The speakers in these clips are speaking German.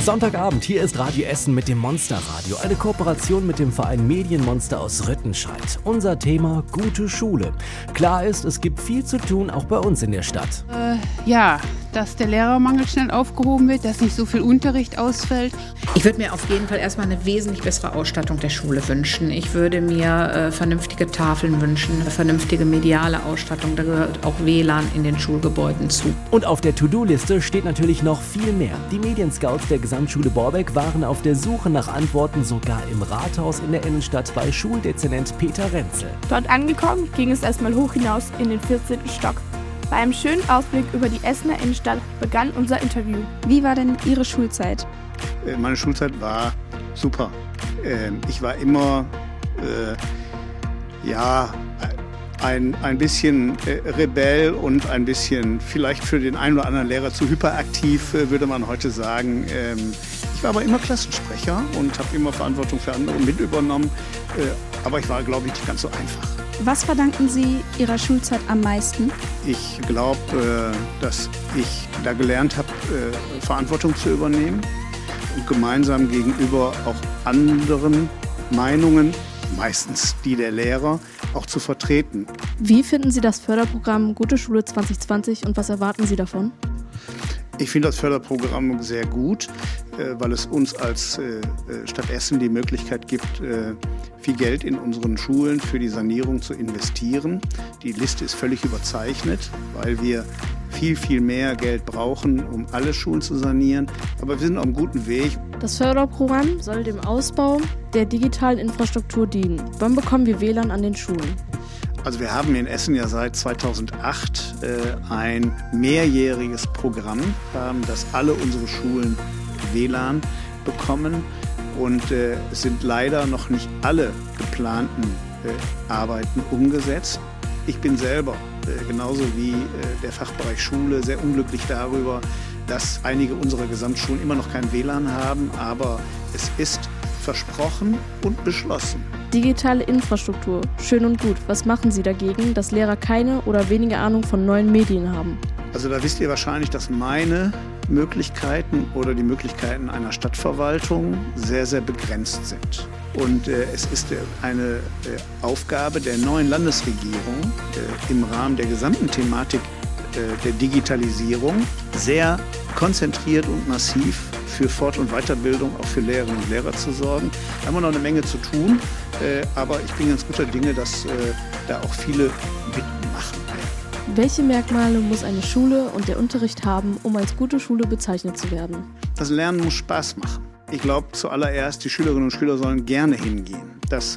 Sonntagabend, hier ist Radio Essen mit dem Monsterradio, eine Kooperation mit dem Verein Medienmonster aus Rüttenscheid. Unser Thema: gute Schule. Klar ist, es gibt viel zu tun, auch bei uns in der Stadt. Dass der Lehrermangel schnell aufgehoben wird, dass nicht so viel Unterricht ausfällt. Ich würde mir auf jeden Fall erstmal eine wesentlich bessere Ausstattung der Schule wünschen. Ich würde mir vernünftige Tafeln wünschen, eine vernünftige mediale Ausstattung. Da gehört auch WLAN in den Schulgebäuden zu. Und auf der To-Do-Liste steht natürlich noch viel mehr. Die Medienscouts der Gesamtschule Borbeck waren auf der Suche nach Antworten sogar im Rathaus in der Innenstadt bei Schuldezernent Peter Renzel. Dort angekommen, ging es erstmal hoch hinaus in den 14. Stock. Bei einem schönen Ausblick über die Essener Innenstadt begann unser Interview. Wie war denn Ihre Schulzeit? Meine Schulzeit war super. Ich war immer ein bisschen Rebell und ein bisschen vielleicht für den einen oder anderen Lehrer zu hyperaktiv, würde man heute sagen. Ich war aber immer Klassensprecher und habe immer Verantwortung für andere mit übernommen. Aber ich war, glaube ich, nicht ganz so einfach. Was verdanken Sie Ihrer Schulzeit am meisten? Ich glaube, dass ich da gelernt habe, Verantwortung zu übernehmen und gemeinsam gegenüber auch anderen Meinungen, meistens die der Lehrer, auch zu vertreten. Wie finden Sie das Förderprogramm Gute Schule 2020 und was erwarten Sie davon? Ich finde das Förderprogramm sehr gut, weil es uns als Stadt Essen die Möglichkeit gibt, viel Geld in unseren Schulen für die Sanierung zu investieren. Die Liste ist völlig überzeichnet, weil wir viel, viel mehr Geld brauchen, um alle Schulen zu sanieren. Aber wir sind auf einem guten Weg. Das Förderprogramm soll dem Ausbau der digitalen Infrastruktur dienen. Wann bekommen wir WLAN an den Schulen? Also wir haben in Essen ja seit 2008 ein mehrjähriges Programm, dass alle unsere Schulen WLAN bekommen. Und es sind leider noch nicht alle geplanten Arbeiten umgesetzt. Ich bin selber, genauso wie der Fachbereich Schule, sehr unglücklich darüber, dass einige unserer Gesamtschulen immer noch kein WLAN haben. Aber es ist versprochen und beschlossen. Digitale Infrastruktur, schön und gut. Was machen Sie dagegen, dass Lehrer keine oder weniger Ahnung von neuen Medien haben? Also da wisst ihr wahrscheinlich, dass meine Möglichkeiten oder die Möglichkeiten einer Stadtverwaltung sehr, sehr begrenzt sind. Und es ist eine Aufgabe der neuen Landesregierung im Rahmen der gesamten Thematik der Digitalisierung sehr konzentriert und massiv für Fort- und Weiterbildung auch für Lehrerinnen und Lehrer zu sorgen. Da haben wir noch eine Menge zu tun, aber ich bin ganz guter Dinge, dass da auch viele mitmachen werden. Welche Merkmale muss eine Schule und der Unterricht haben, um als gute Schule bezeichnet zu werden? Das Lernen muss Spaß machen. Ich glaube zuallererst, die Schülerinnen und Schüler sollen gerne hingehen. Das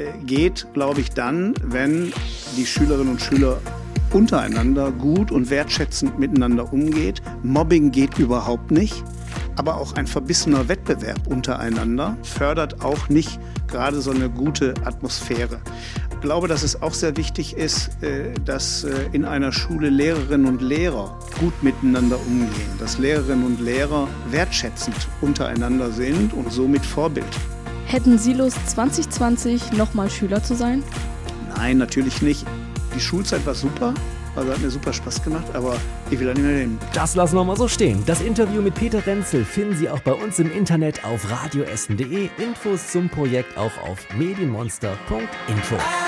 geht, glaube ich, dann, wenn die Schülerinnen und Schüler untereinander gut und wertschätzend miteinander umgeht. Mobbing geht überhaupt nicht. Aber auch ein verbissener Wettbewerb untereinander fördert auch nicht gerade so eine gute Atmosphäre. Ich glaube, dass es auch sehr wichtig ist, dass in einer Schule Lehrerinnen und Lehrer gut miteinander umgehen, dass Lehrerinnen und Lehrer wertschätzend untereinander sind und somit Vorbild. Hätten Sie Lust, 2020 nochmal Schüler zu sein? Nein, natürlich nicht. Die Schulzeit war super. Also hat mir super Spaß gemacht, aber ich will da nicht mehr hin. Das lassen wir mal so stehen. Das Interview mit Peter Renzel finden Sie auch bei uns im Internet auf radioessen.de. Infos zum Projekt auch auf medienmonster.info.